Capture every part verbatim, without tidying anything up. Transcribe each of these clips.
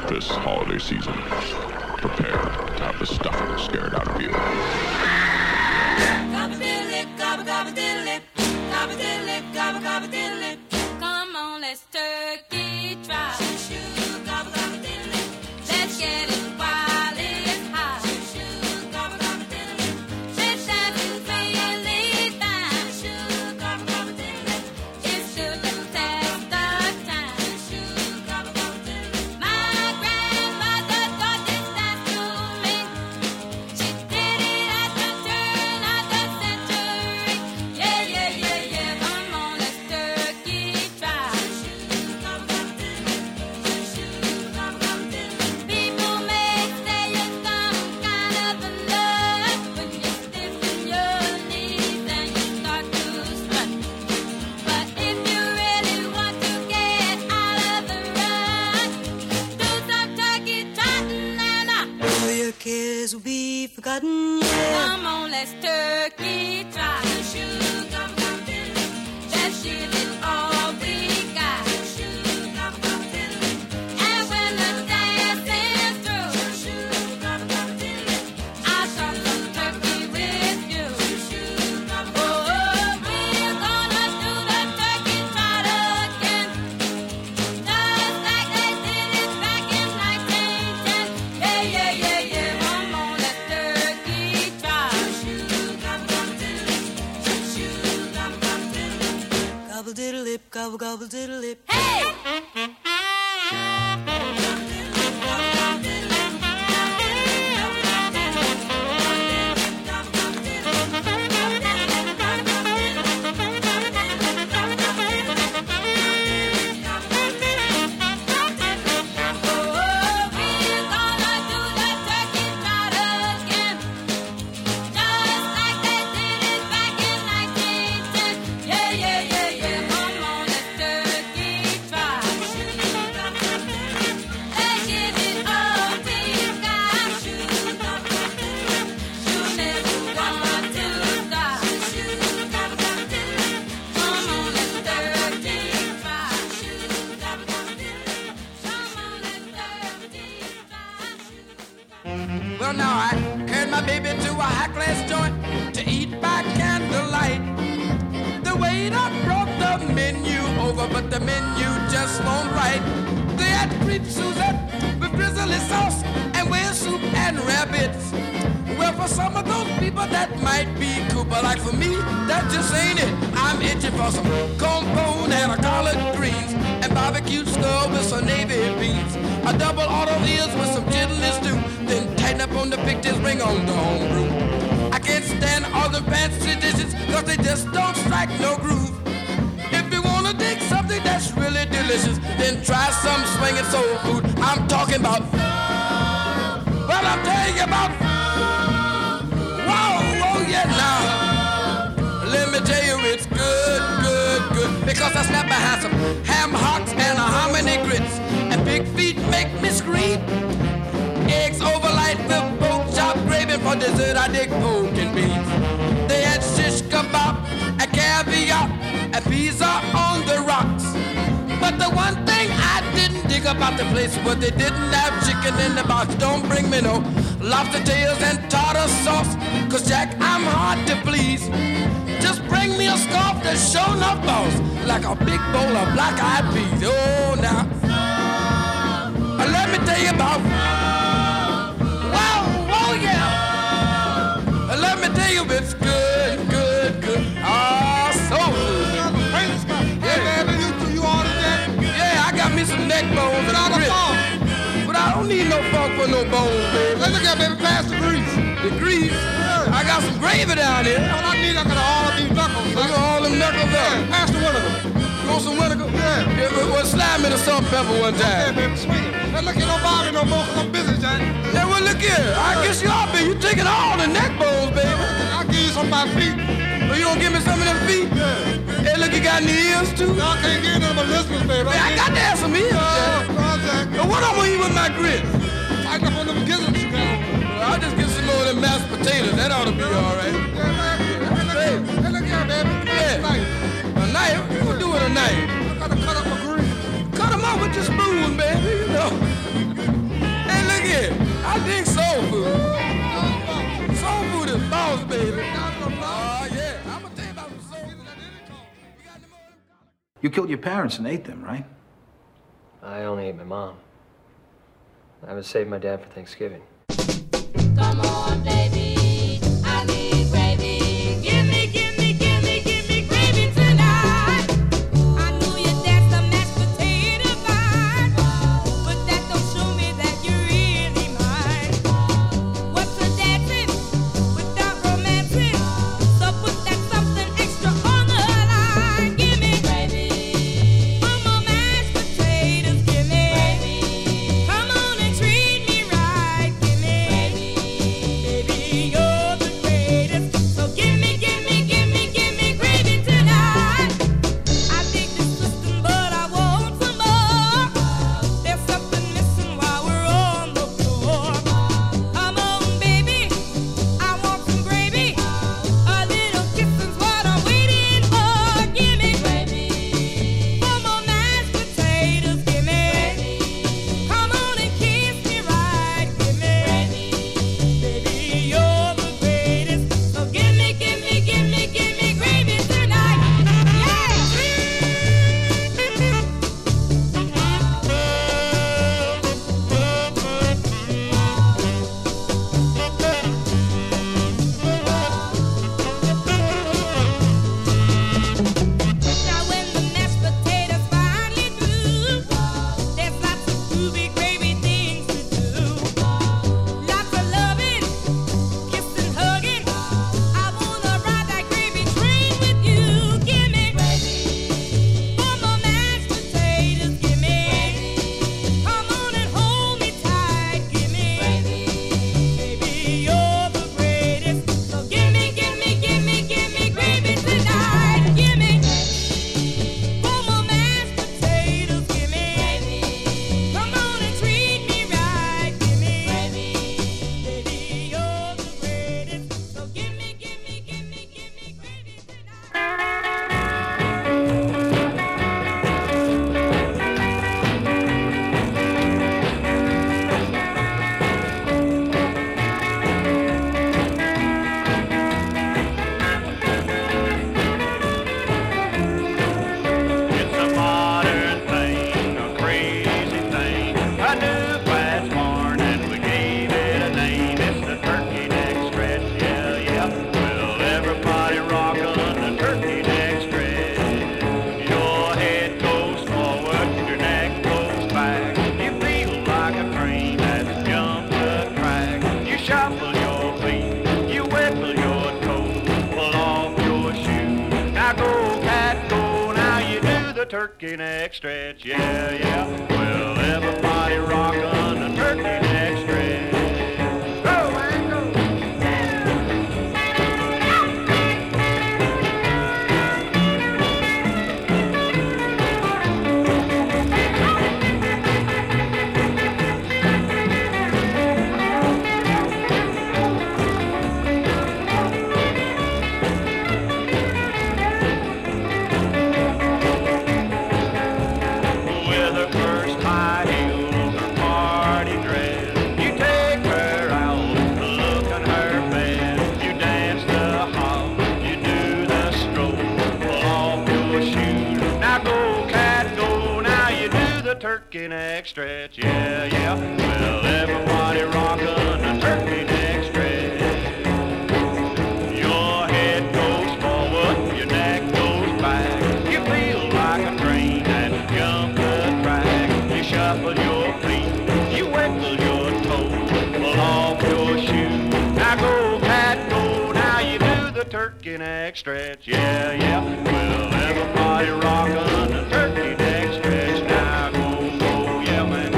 This holiday season, prepare to have the stuffing scared out of you. Come on, let's turkey try. Let's get it while it's hot. Let's dance and really fine. It's still the test of time. My grandmother taught this dance to me. She did it at the turn of the century. Yeah, yeah, yeah, yeah. Come on, let's turkey try. People may say you're some kind of a nut when you stiffen your knees and you start to strut. But if you really want to get out of the rut, do some turkey trotting and uh, All your cares will be forgotten, yeah. come on, let's turkey trot. Let's give it all we got. And when the dancing's through, I'll talk some turkey with you. Oh, we're gonna do the turkey trot again, just like they did it back in nineteen ten. Yeah, yeah, yeah, yeah. Come on, let's turkey trot. Gobble diddle lip, gobble gobble diddle lip. Hey! Well, now I carried my baby to a high class joint to eat by candlelight. The waiter brought the menu over, but the menu just won't right. They had cream Suzette with drizzly sauce and whale soup and rabbits. Well, for some of those people that might be cool, but like for me, that just ain't it. I'm itching for some cornbone and a collard greens and barbecue skull with some navy beans. A double auto ears with some chitlins stew. Then tighten up on the pictures, bring on the homebrew. I can't stand all the fancy dishes, cause they just don't strike no groove. If you wanna dig something that's really delicious, then try some swinging soul food. I'm talking about, well, I'm telling you about, whoa, oh yeah, now. Let me tell you, it's good, good, good. Because I snap behind some ham hocks and a hominy grits. And big feet make me scream. Eggs over light with pork chop gravy. For dessert, I dig pork and beans. They had shish kebab and caviar and pizza on the rocks. But the one thing I didn't dig about the place was they didn't have chicken in the box. Don't bring me no lobster tails and tartar sauce, cause Jack, I'm hard to please. Just bring me a scarf that's show enough balls, like a big bowl of black-eyed peas. Oh, now, uh, let me tell you about, wow, oh yeah. Uh, let me tell you, it's good, good, good. Ah, so good. Hey, baby, you, you ordered that? Yeah, I got me some neck bones and Without a grits. funk. But I don't need no funk for no bones, baby. Let's look at baby, pass the grease. The grease, I got some gravy down here. All I need, I got all of these knuckles. Look at all them knuckles Yeah, up. pass the one of them. You want some vinegar? Yeah. Yeah, well, well, slide me the salt and pepper one Yeah, time. baby, swing it. Now look, you don't bother me no more, cause I'm busy, Jack. Yeah, well, look here. I guess you are, baby. You taking all the neck bones, baby. I'll give you some of my feet. Well, you don't give me some of them feet? Yeah. Hey, look, you got any ears, too? Y'all can't get none of my listeners, baby. Hey, I got to have some ears, Oh, Jack. God, Jack. But what I'm gonna eat with my grits? I got one of them gizzards you got. Well, I'll just get some more of them mashed potatoes. That ought to be all right. Yeah, man. Hey, look here. Hey, look here, baby. Yeah. Nice. A knife? What you gonna do with a knife? I gotta cut up my grease. Cut them up with your spoon, baby, you know. You killed your parents and ate them, right? I only ate my mom. I would save my dad for Thanksgiving. Come on, baby, I need gravy. Give me, give me, give me, give me gravy tonight. I know you dance the mashed potato fine, but that don't show me that you really mind. What's a dancing without romancing? So put that something extra on the line. Give me gravy. One more mashed potatoes. Give me gravy. Come on and treat me right. Give me baby, you're the greatest. So give me, give me, give me, give me gravy tonight. I dig this system, but I want some more. There's something missing while we're on the floor. Come on, baby, I want some gravy. A little kissing's what I'm waiting for. Give me gravy. One more mashed potatoes. Give me gravy. Come on and kiss me right. Give me baby, you're the greatest. So give me, give me, give me, give me gravy tonight. Now when the mashed potatoes finally through, there's lots of groovy gravy things to do. Lots of loving, kissing, hugging. I wanna ride that gravy train with you. Give me gravy. One more mashed potatoes. Give me gravy. Come on and hold me tight. Give me gravy. Baby, you're the greatest. So give me, give me, give me, give me gravy tonight. Give me one more mashed potatoes. Give me gravy. Come on and treat me right. Give me gravy. Baby, you're the greatest. So give me, give me, give me, give me gravy tonight. It's a modern thing, a crazy thing. A new class born and we gave it a name. It's the turkey neck stretch, yeah, yeah. Well, everybody rock on the turkey neck stretch. Your head goes forward, your neck goes back. You feel like a train that's jumped the track. You shuffle your feet, you wiggle your toes, pull off your shoes. Now go, cat, go, now you do the turkey neck stretch, yeah, yeah. Well, everybody rock on the turkey neck stretch. Go, man, go. With her first high heels or party dress, you take her out to look at her best. You dance the hop, you do the stroll, pull off your shoes. Now go, cat, go, now you do the turkey neck stretch, yeah, yeah. Well, everybody rockin' the turkey neck stretch. Your head goes forward, your neck goes back. You feel like a train that's jumped the track. You shuffle your feet, you wiggle your toes, pull off your shoes. Now go, cat, go, now you do the turkey neck stretch, yeah, yeah. Well, everybody rockin' the turkey neck stretch. Now go, go, yeah, man.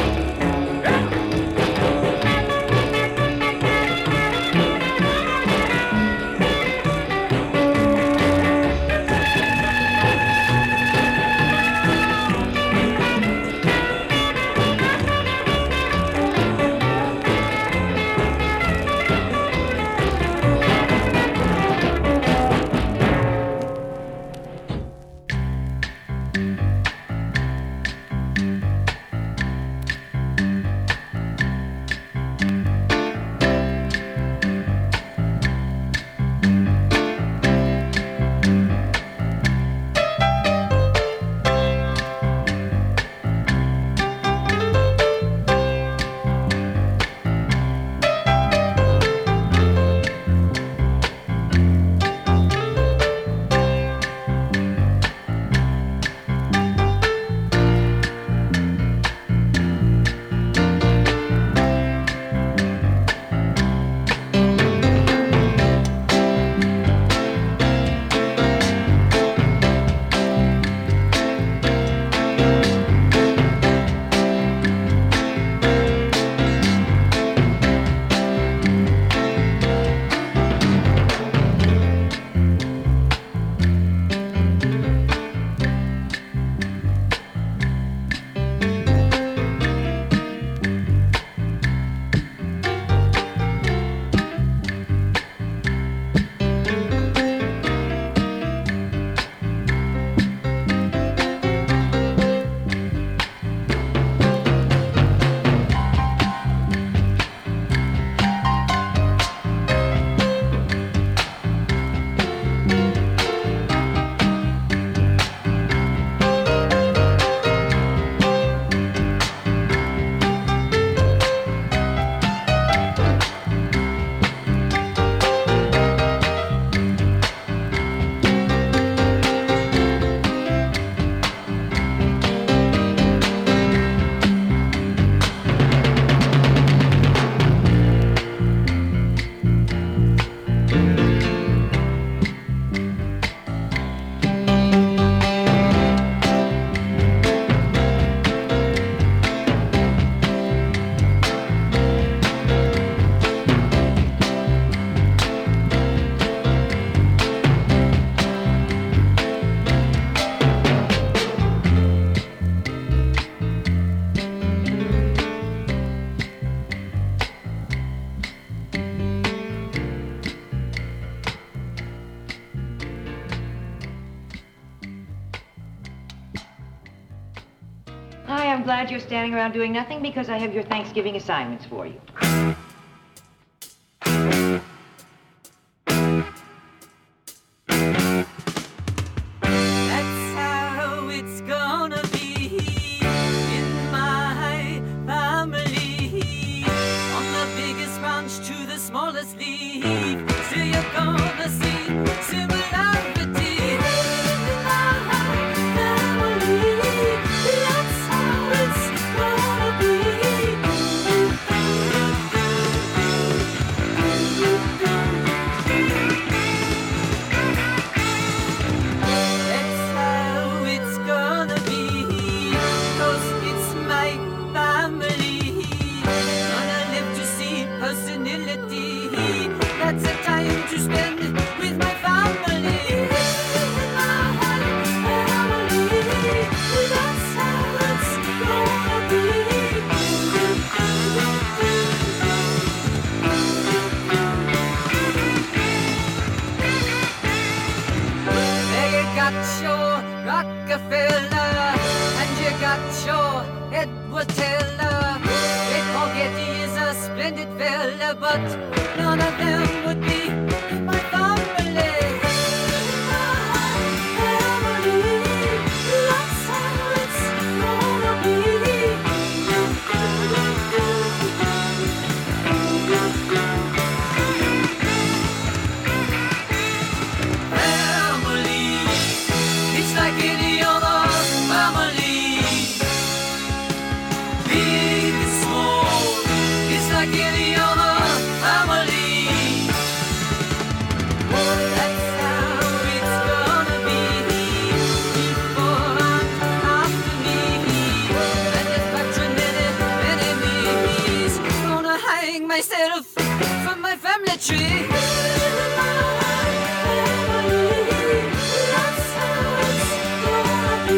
glad you're standing around doing nothing because I have your Thanksgiving assignments for you. That's how it's gonna be in my family. On the biggest branch to the smallest leaf. So you're gonna see similarity in my family. That's how it's gonna be. That's how it's gonna be, 'cause it's my family. Gonna live to see personality. That's a time to spend with my family. My family. That's how it's gonna be. There you got your Rockefeller, and you got your Edward Teller. Ed Forgetty is a splendid fella, but none of them would be my family. My family, that's how it's gonna be. Family, it's like any other family. Big and small, it's like any other family. That's how it's gonna be before and after me. And if patronymic enemies, gonna hang myself from my family tree. That's how it's gonna be.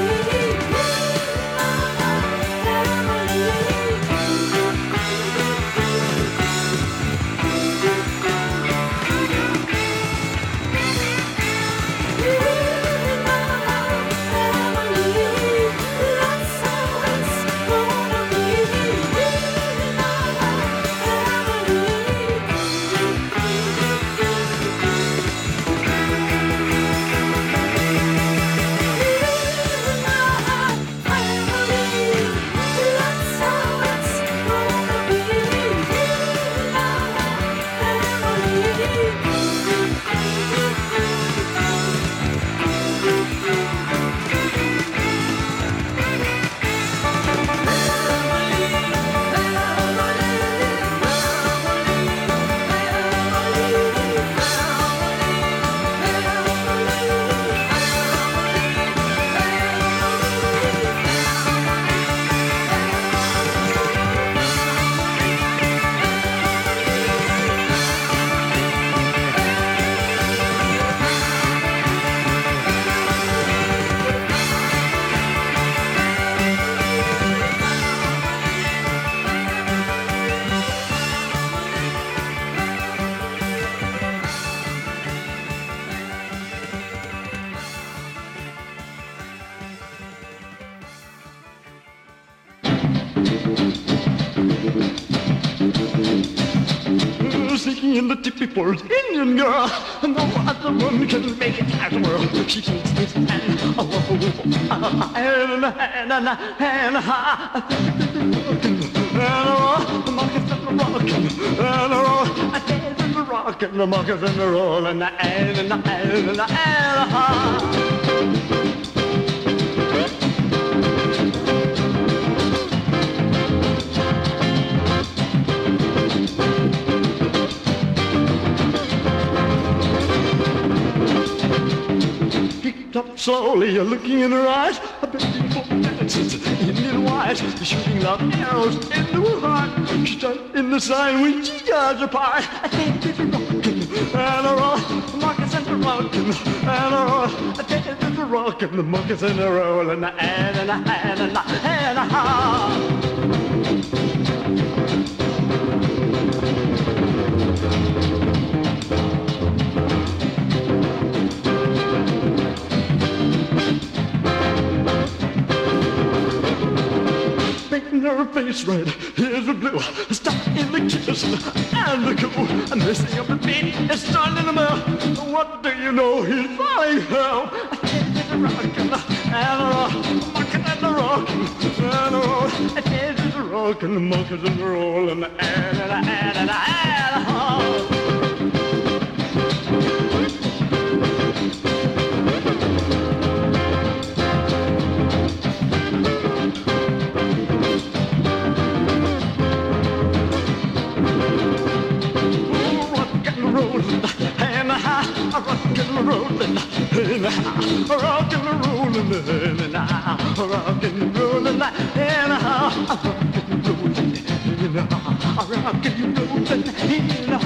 Singing in the tippy falls, Indian girl. No other woman can make it as well. She takes this hand, oh, oh, oh, and and and and the market's in the rockin', and the roll, I dance in the rockin', the market's in the roll, and the and and the and and the up slowly, you're looking in her eyes. A beautiful dances in little white, shooting loud arrows into her heart. She stood in the sign when she yards apart. I think it's a rockin', and a roll, the market's in the rockin', and a roll, I think it's a rockin', the market's in the roll, and a and and a and and a and a ha. face red, here's the blue. Stop in the kiss and the cool. I'm messing up the beat, it's starting to melt. What do you know? He's falling hell. I can't get the rockin' and the rock, rockin' and the rockin' and the roll. I can't get the rockin', the monkeys and the roll and the and the and the and the and the rolling, and I'm rockin' and rollin', and I'm rockin' and rollin', and I'm rockin' and rollin', and I'm rockin' and rollin', and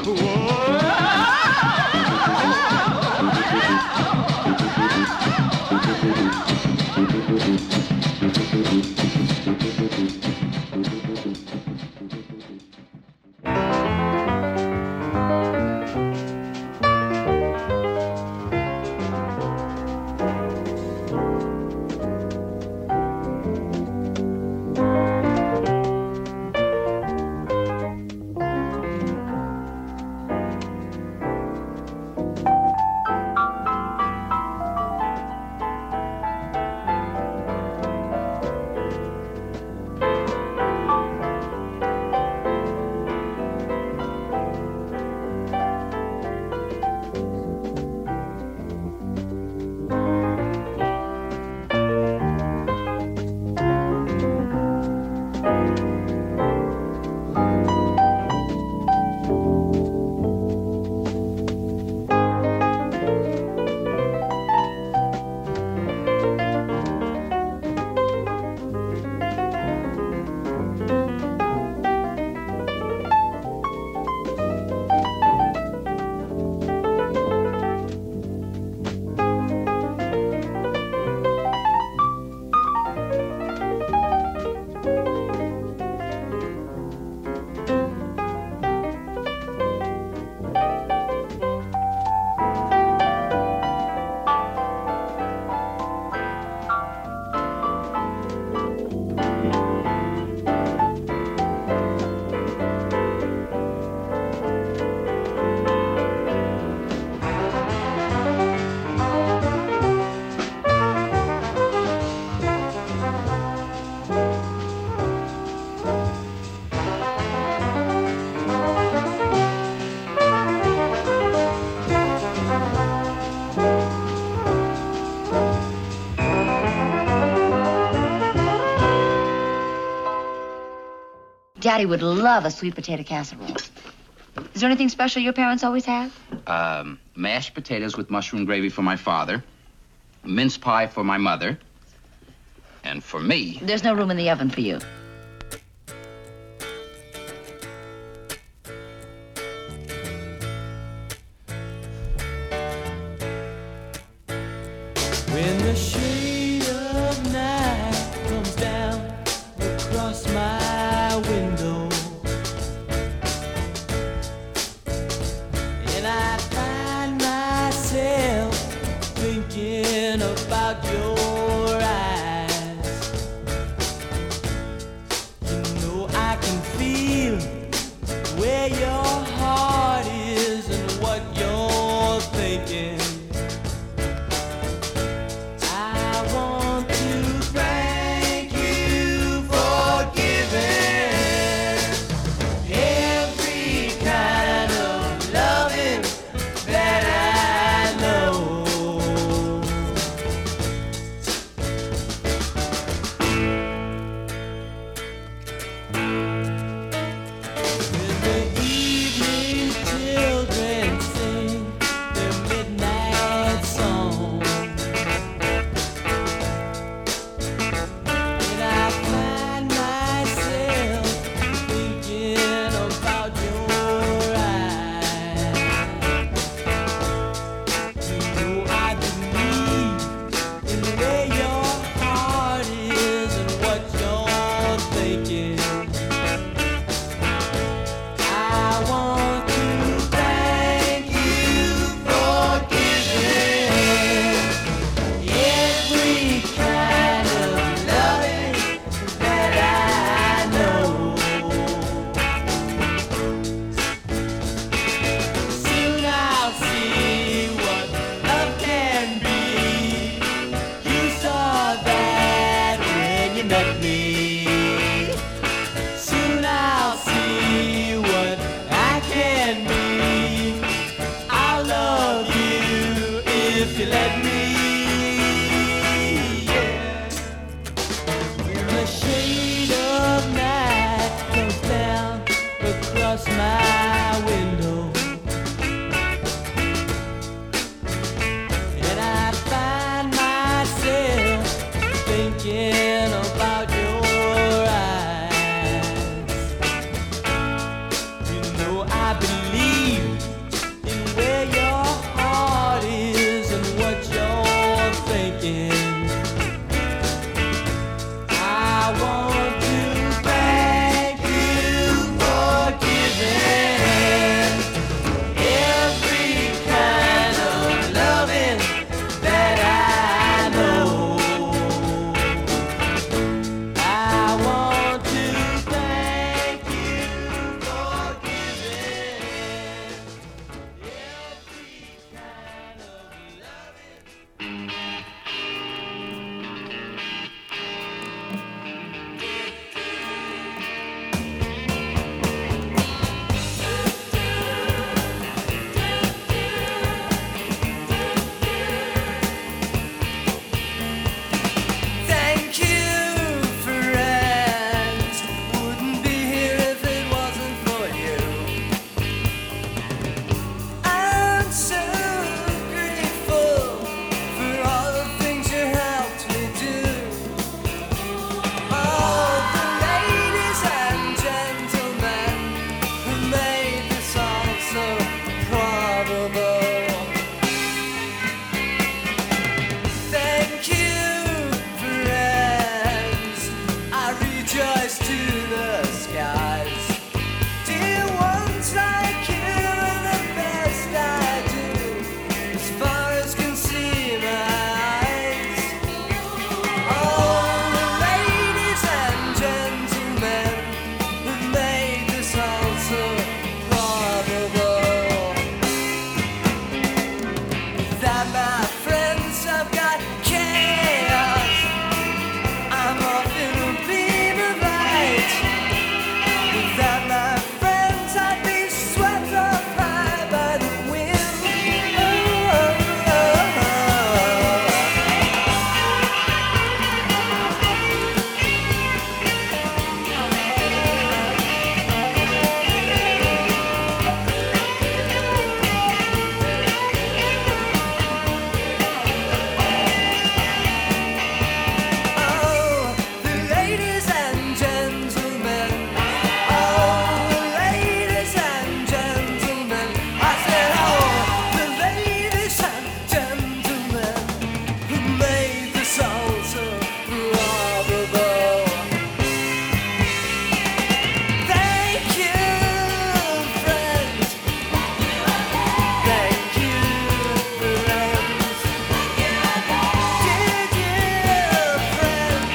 Daddy would love a sweet potato casserole. Is there anything special your parents always have? Um, mashed potatoes with mushroom gravy for my father, mince pie for my mother, and for me... There's no room in the oven for you. When the shade of night comes down across my window, and I find myself thinking about your eyes, you know I can feel where your heart is and what you're thinking. When the across my window, and I find myself thinking about your eyes. You know I believe in where your heart is and what you're thinking. I want to thank you for giving every kind of loving that I know. I want to thank you for giving every kind of loving. Thank you, friends. Wouldn't be here if it wasn't for you. I'm so grateful for all the things you helped me do. All the ladies and gentlemen who made this all so probable. Thank you, friends. I rejoice to the skies. Dear ones like you are the best I do, as far as can see my eyes. All the ladies and gentlemen who made this all so probable. That my friends have got chaos. I'm off in a beam of light. Without my friends, I'd be swept up high by the wind. Oh, oh, oh, oh. Oh, the ladies and gentlemen. Oh, the ladies and gentlemen. I said, oh, the ladies and gentlemen who made this all so probable. Thank you, friends. Thank you, friends. Did you, friends?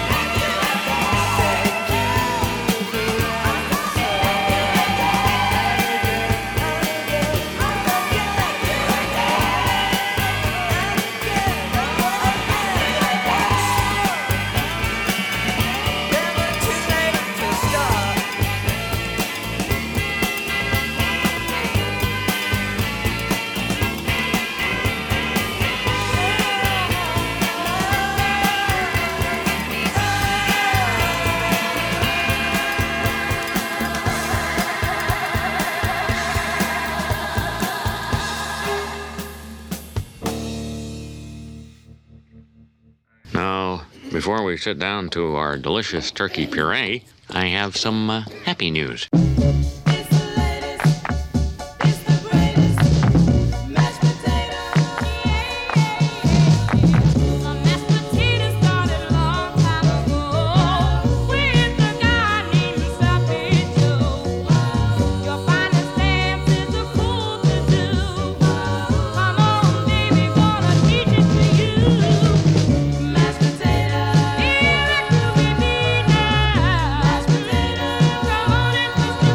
Never too late to start. Now, before we sit down to our delicious turkey puree, I have some uh, happy news. Mashed potato,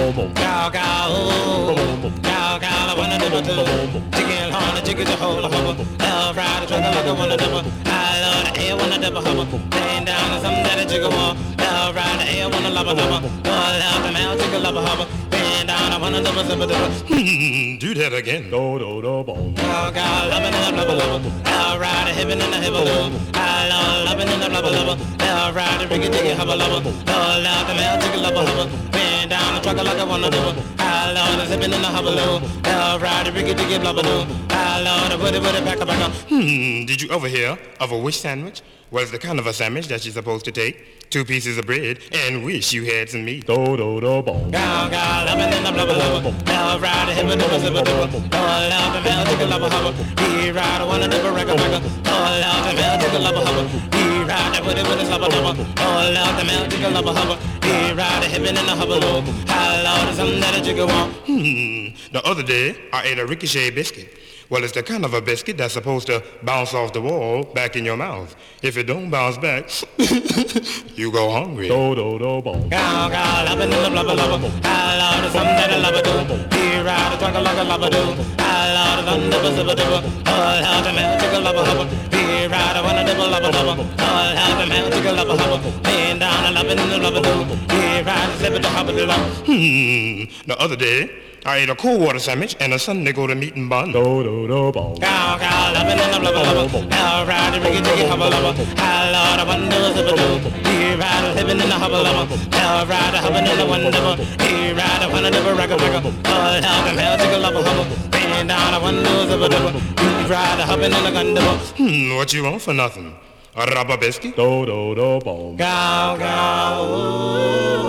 Cow, cow, oh. Cow, cow, I wanna double do. Chicken horn, a chicken to hold a hubble. Love ride a trucker like I wanna double. I love the air, wanna double hubble. Laying down on something that a chicken want. Love ride the air, wanna love a hubble. Love love the mouth, chicken love a hubble. Laying down, I wanna double, double, double. Do that again. Do, do, do, boom. Cow, cow, loving in the love, love. Love ride a hippin' in the hibble, love. I love loving in the love, love. Love ride a riggy, diggy, hubble, love. Love love the mouth, chicken love a hubble. Laying down the trucker like I wanna double. I love the zipping in the hubble, love. Love ride a riggy, diggy, blah, blah, blah. I love the woody, woody, back, back, back. Hmm, did you ever hear of a wish sandwich? Well, it's the kind of a sandwich that you're supposed to take two pieces of bread and wish you had some meat. Do, do, do, boom. Cow, cow, loving in the blah, blah, blah. Love ride a hip, a double, zipper, double. Oh, love the mouth, chicken love a hubble. He ride a one, a double, record, record. Oh, love the mouth, chicken love a hubble. He ride a woody, woody, slubber, double. Oh, love the mouth, chicken love a hubble. He ride a hippin' in the hubble, love. I love the something that a chicken want. Hmm, the other day, I ate a ricochet biscuit. Well, it's the kind of a biscuit that's supposed to bounce off the wall back in your mouth. If it don't bounce back, you go hungry. Do, do, do, boom. Cow, cow, loving in the blubber, blubber. I love the something that a lover do. He ride a trucker like a lover do. I love the something that a zipper dibber. Oh, love the mouth, chicken lover, hubber. He ride a one, a double, lover, lover. Oh, love the mouth, chicken lover, hubber. Laying down, a loving in the blubber do. He ride a zipper, the hubber, the love. Hmm, the other day, I ate a cold water sandwich and a Sunday go to meat and bun. Do, do, do, boom. Cow, cow, loving in the blubber, blubber. Now ride a riggy, diggy, hubble, lover. I love the one, double, zipper do. He ride a living in the hubble, lover. Now ride a hubbing in the one, double. He ride a one, double, record, record. Oh, love the male, chicken, lover, hubble. Banging down a one, double, zipper, double. He ride a hubbing in the gun, double. Hmm, what you want for nothing? A rubber biscuit? Do, do, do, boom. Cow, cow,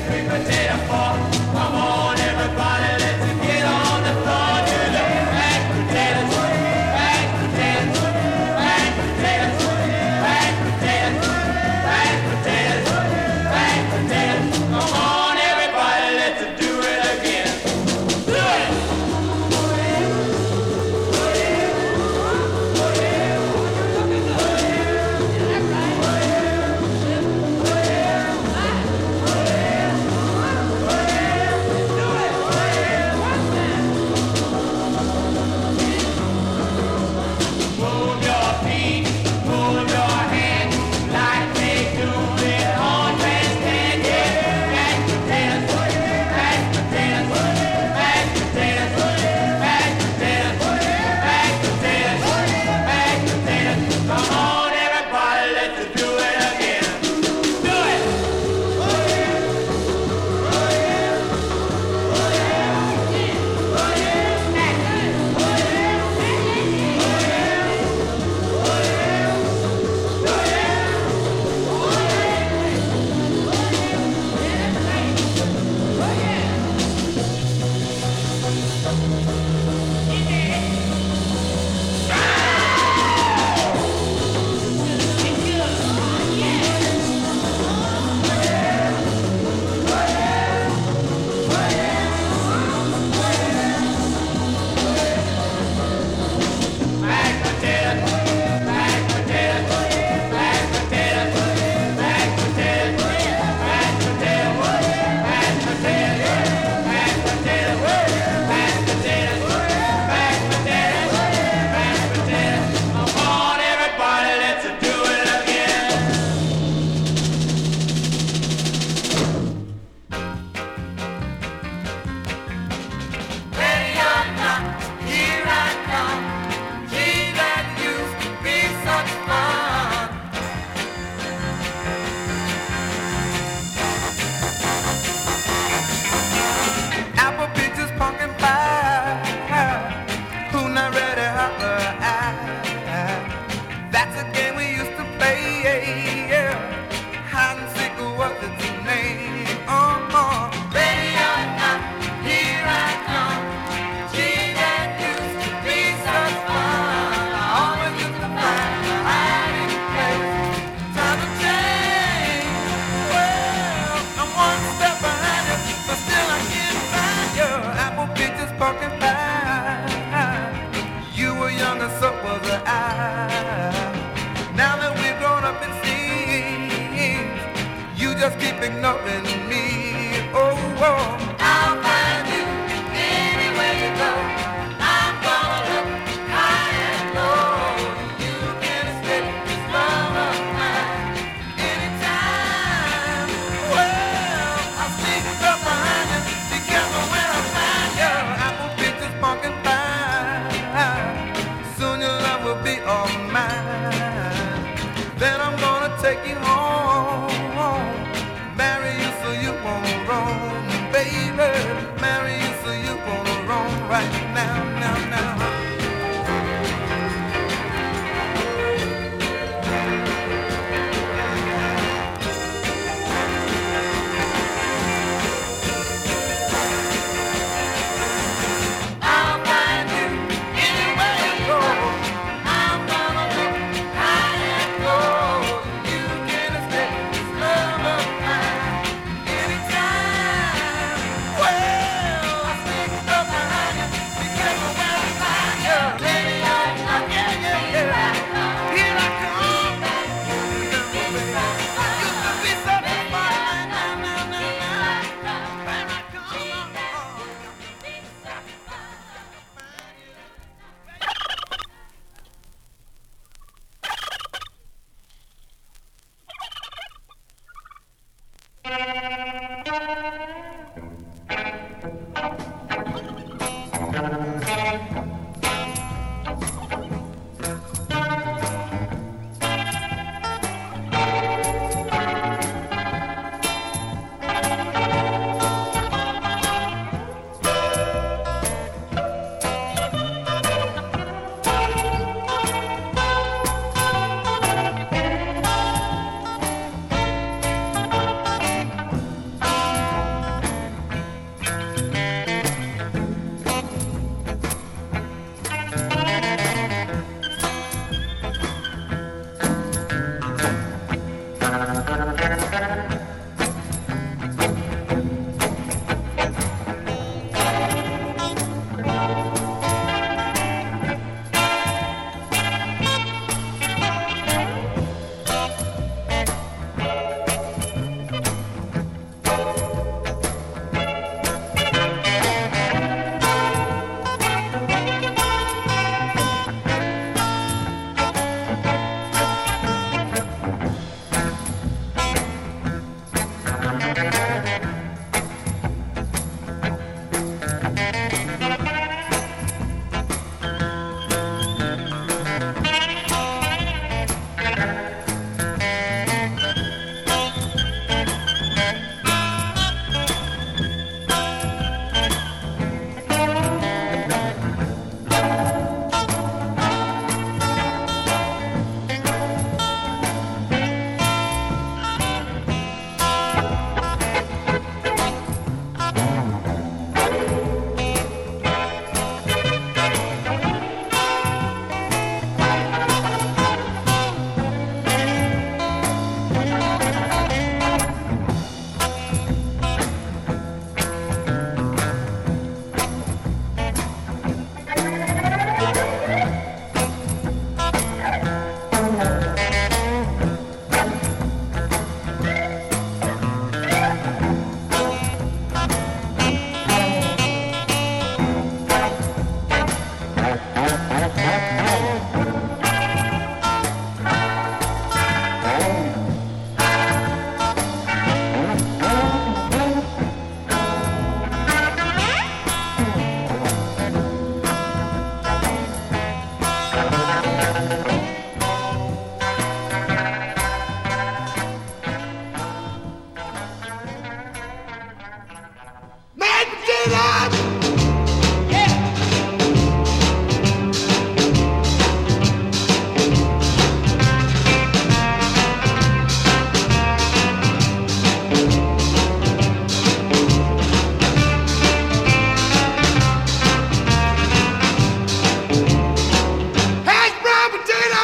Come on, everybody, let's get on the floor. Do the back were young and so was I. Now that we've grown up, it seems you just keep ignoring me. Oh, oh. I'll find you anywhere you go. I'm gonna look high and low. You can escape this love of mine anytime. Well, I'll sneak up behind you. Be careful when I find you. Apple peaches, pumpkin pie. Soon your love will be all mine. Then I'm gonna take you home. Marry you so you won't roam, baby. Marry you so you won't roam right now, now, now. I'll find you anywhere you go. I'm gonna look high and low. You can escape this love of mine anytime. Well, I sneak up behind you. Be careful when I find you. Lady, I, I, yeah, yeah, yeah. Here I come. Used to be satisfied. Now, now, now, now. When I come, Hash brown potato!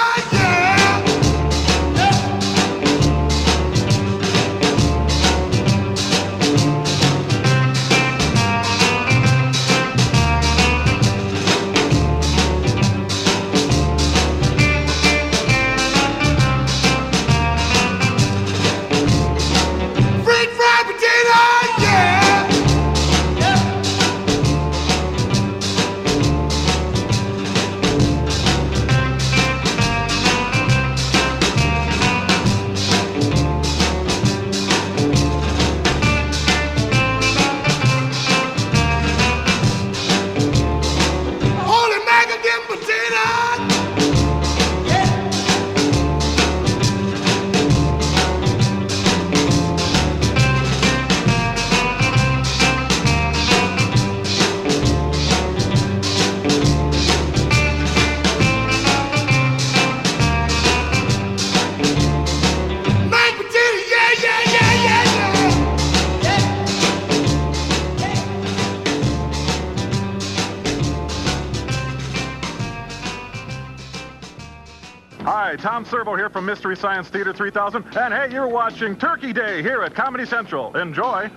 Hi, Tom Servo here from Mystery Science Theater three thousand. And hey, you're watching Turkey Day here at Comedy Central. Enjoy.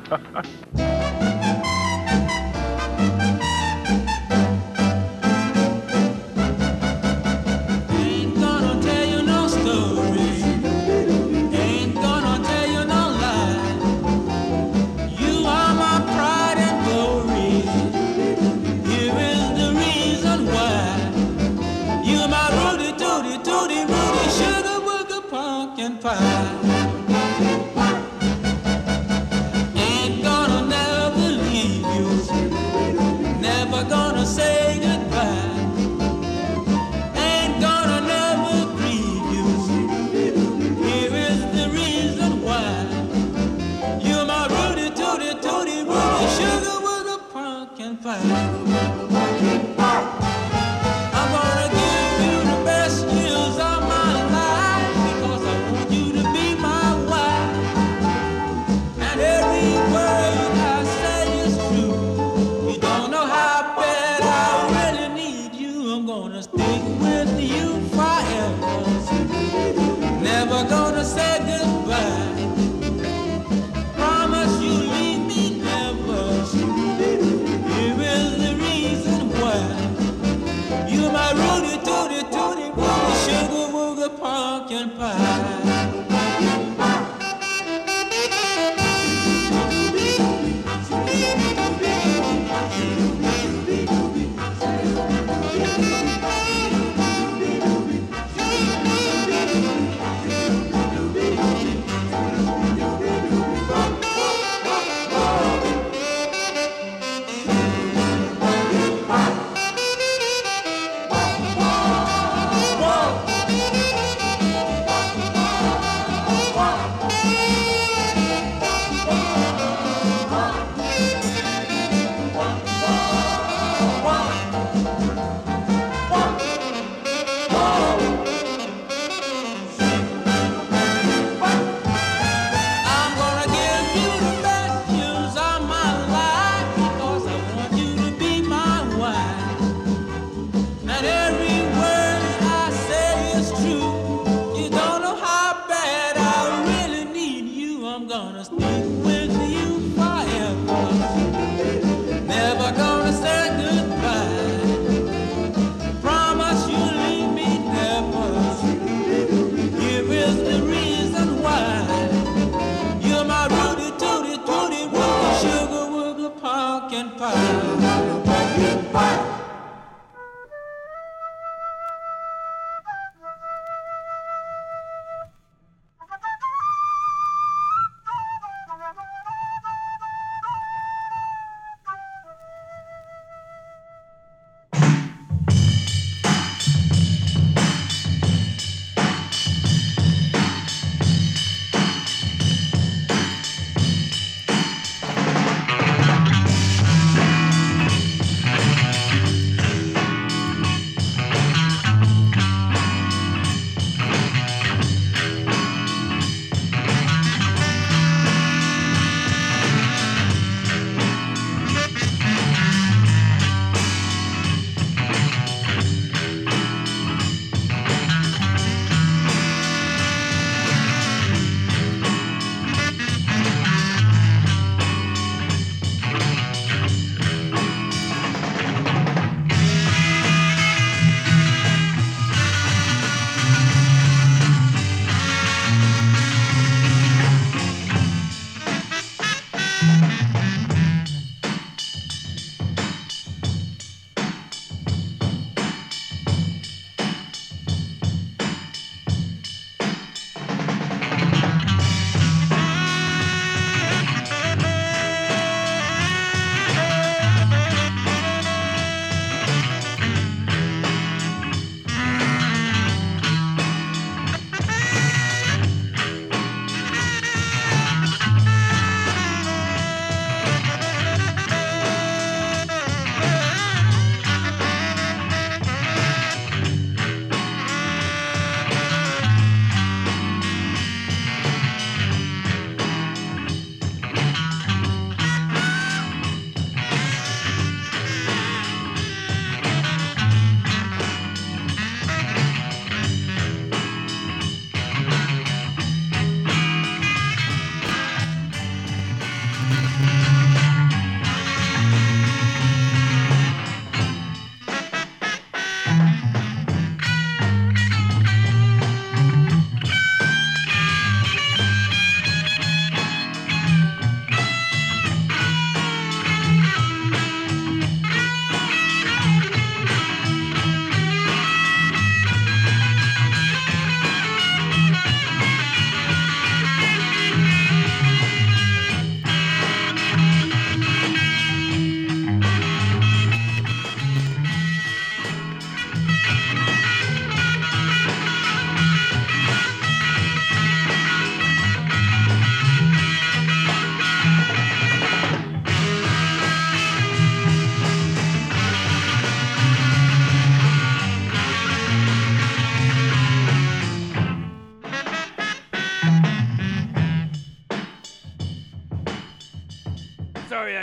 Ain't gonna tell you no story. Ain't gonna tell you no lie. You are my pride and glory. Here is the reason why. You're my Rudy Tooty Tooty Rudy Sugar Booger Pumpkin Pie. Ain't gonna never leave you. Never gonna say goodbye. Ain't gonna never grieve you. Here is the reason why. You're my Rudy Tooty Tooty Rudy Sugar Booger Pumpkin Pie. I'm gonna give you the best years of my life because I want you to be my wife. And every word I say is true. You don't know how bad I really need you. I'm gonna stick with you forever. Never gonna say goodbye. Promise you leave me never. Here is the reason why. You're my Rudy Tooty Tooty Rudy Sugar Booger Pumpkin Pie.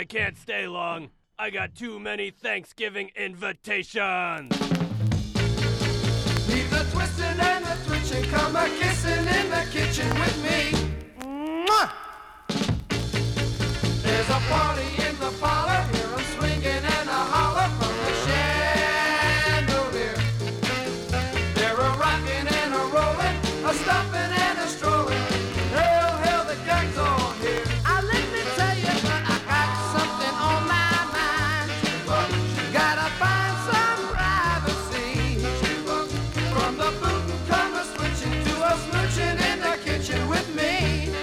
I can't stay long. I got too many Thanksgiving invitations. Leave the twisting and the twitching, come a kissing in the kitchen with me. Mwah! There's a party in the parlor, hear 'em swinging and a holler from the chandelier. They're a rocking and a rolling, a stomping and a strolling. Hail, hail, the gang's all here. Ah, let me tell you, but I got something on my mind. Gotta find some privacy. From the bootin' come a switching to a smooching in the kitchen with me.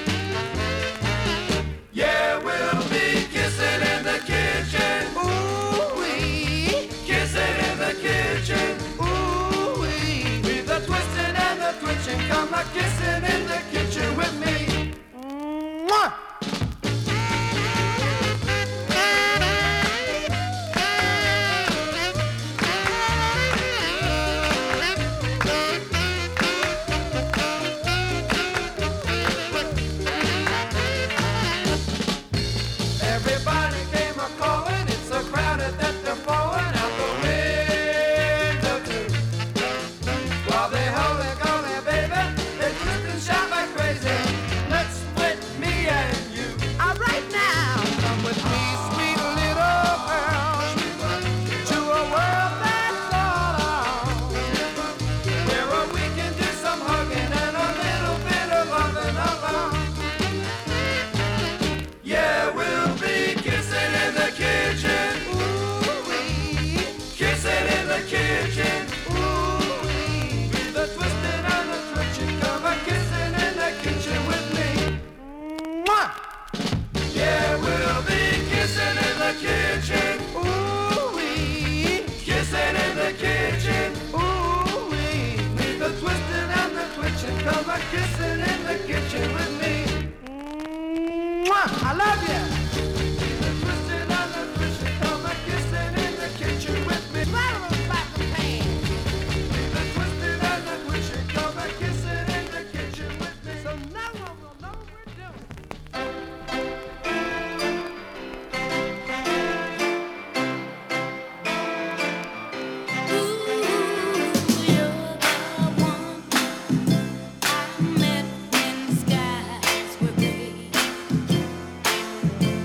Yeah, we'll be kissing in the kitchen. Ooh-wee. Kissing in the kitchen. Ooh-wee. Leave the twisting and the twitching, come a kissing in the kitchen with me. Mwah! Everybody came a-calling, it's so crowded that they're falling out the window too. While they holy golly, baby, they twist and shout like crazy. Let's split me and you. All right now, come with me, sweet little girl, to a world that's all ours, where we can do some hugging and a little bit of loving alone. Yeah, we'll be kissing in the kitchen. Ooh-wee. Kissing in the kitchen. Ooh-wee. With the twisting and the twitching, come a kissing in the kitchen with me. Mwah! Yeah, we'll be kissing in the kitchen. Ooh-wee. Kissing in the kitchen. Ooh-wee. With the twisting and the twitching, come a kissing in the kitchen with me. Mwah! I love you. The twisting and the twitching, come a kissing in the kitchen with me. Swallow them like a pan. The twisting and the twitching, come a kissing in the kitchen with me. So no one will know we're doing. Met in skies were gray.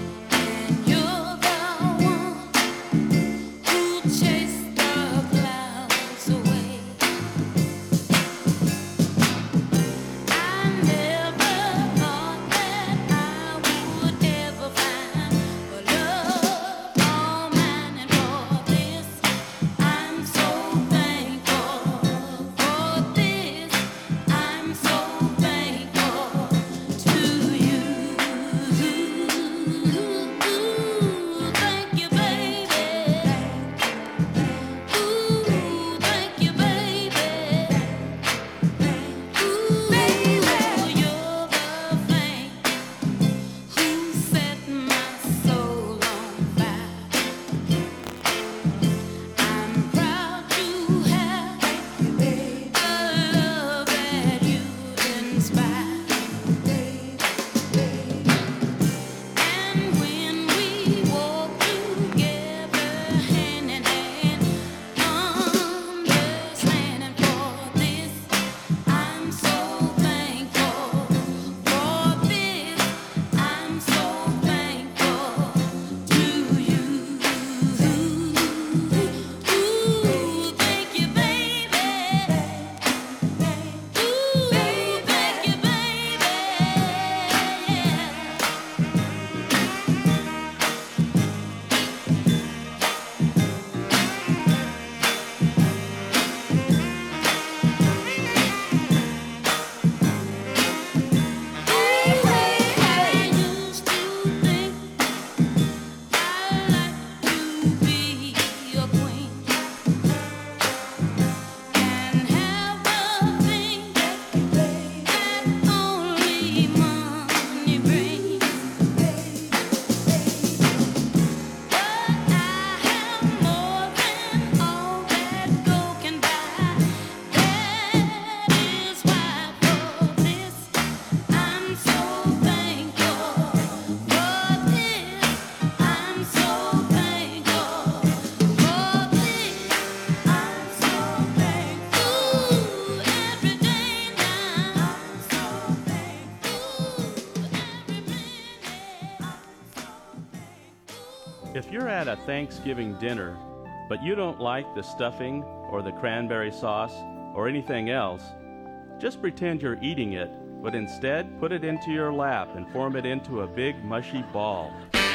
you're at a Thanksgiving dinner, but you don't like the stuffing or the cranberry sauce or anything else, just pretend you're eating it, but instead put it into your lap and form it into a big mushy ball.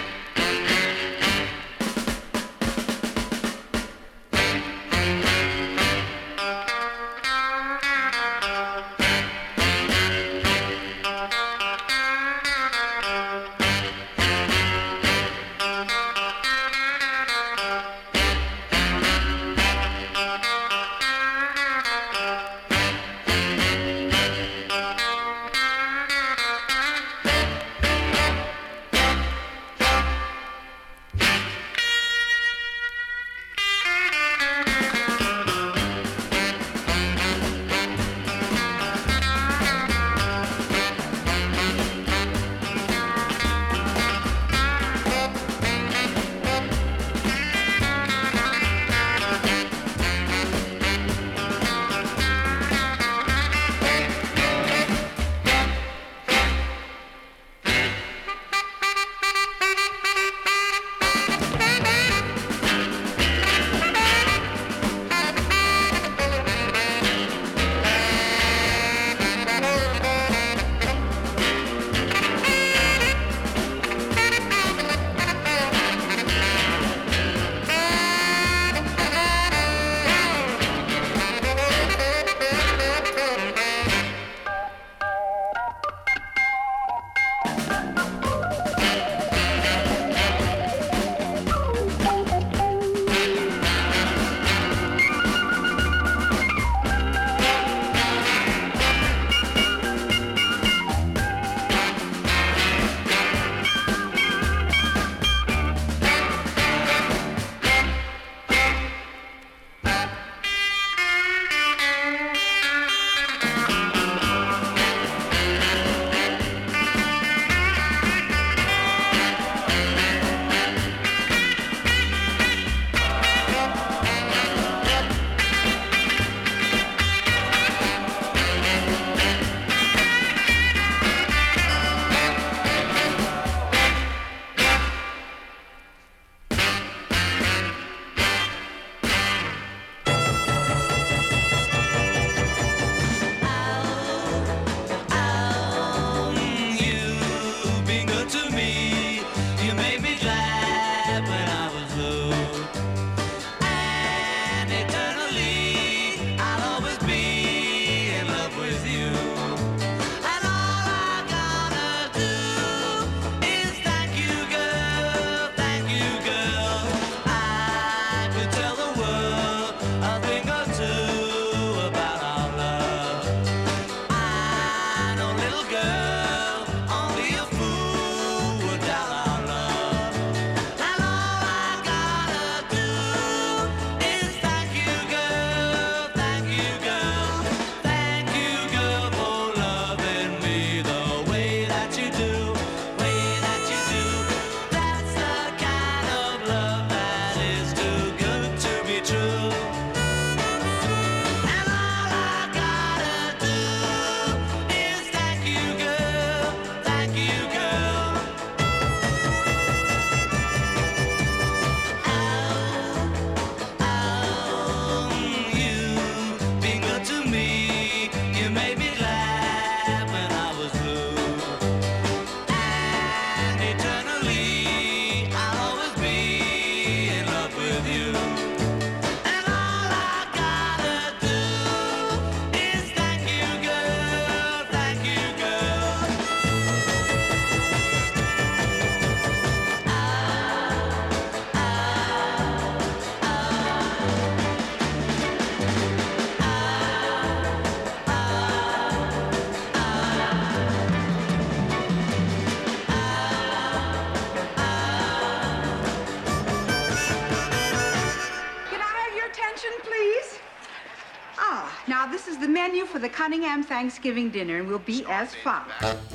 Now, this is the menu for the Cunningham Thanksgiving dinner, and will be as follows.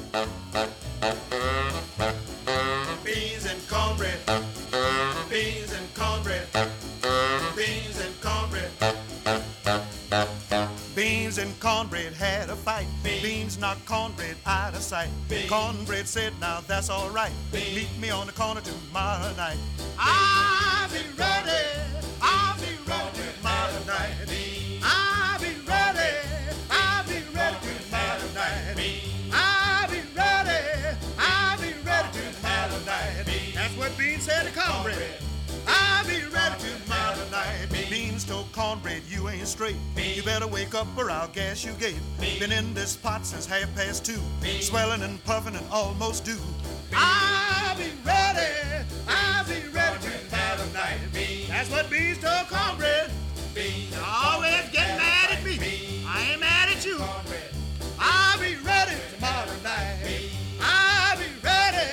Beans and cornbread. Beans and cornbread. Beans and cornbread. Beans and cornbread had a fight. Beans knocked cornbread out of sight. Cornbread said, now that's all right. Meet me on the corner tomorrow night. I'll be ready. I'll be ready tomorrow night. I'll be ready. I'll be ready tomorrow night. I'll be ready. I'll be ready tomorrow night. That's what Beans said to cornbread. I'll be ready tomorrow night. Beans told cornbread, you ain't straight. You better wake up or I'll gas you gate. Been in this pot since half past two. Swelling and puffing and almost due. I'll be ready. I'll be ready tomorrow night. That's what Beans told cornbread. You always get mad at me. I ain't mad at you. I'll be ready tomorrow night. I'll be ready.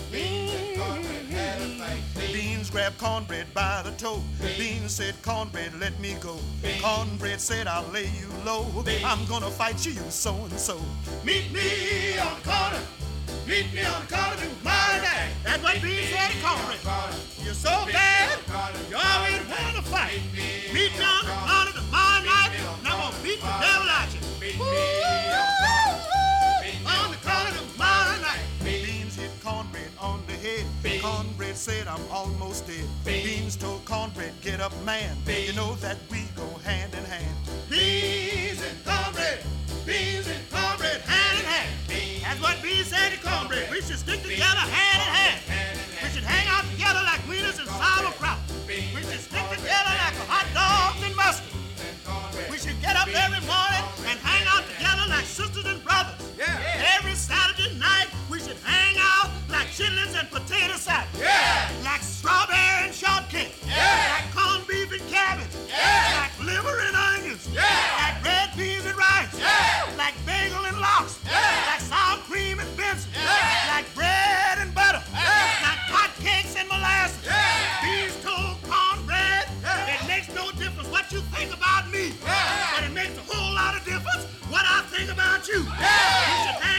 Beans grabbed cornbread by the toe. Beans said, cornbread, let me go. Cornbread said, I'll lay you low. I'm gonna fight you, you so-and-so. Meet me on the corner. Meet me on the corner tomorrow night. That's what Beans said to cornbread. You're so bad, you always want to fight. Meet me on the corner tomorrow night, and I'm gonna beat the devil out you. On the corner tomorrow night. Beans hit cornbread on the head. Cornbread said, I'm almost dead. Beans told cornbread, get up, man. You know that we go hand in hand. Beans and cornbread, beans and cornbread, hand in hand. That's what Beans said to cornbread. We should stick together hand in hand. We should hang out together like wieners and sauerkraut. We should stick together like hot dogs and mustard. We should get up every morning and hang out together like sisters and brothers. Yeah. Every Saturday night we should hang out like chitlins and potato salad. Yeah. Like strawberry and shortcake. Yeah. Like corned beef and cabbage. Yeah. Like liver and onions. Yeah. Like red peas and rice. Yeah. Like bagel and lox. Yeah. Like sour cream and Benson. Yeah. Like bread and butter. Yeah. Like hot cakes and molasses. Yeah. Beans told cornbread. Yeah. It makes no difference what you think about me. Yeah. But it makes a whole lot of difference what I think about you. Yeah. We should hang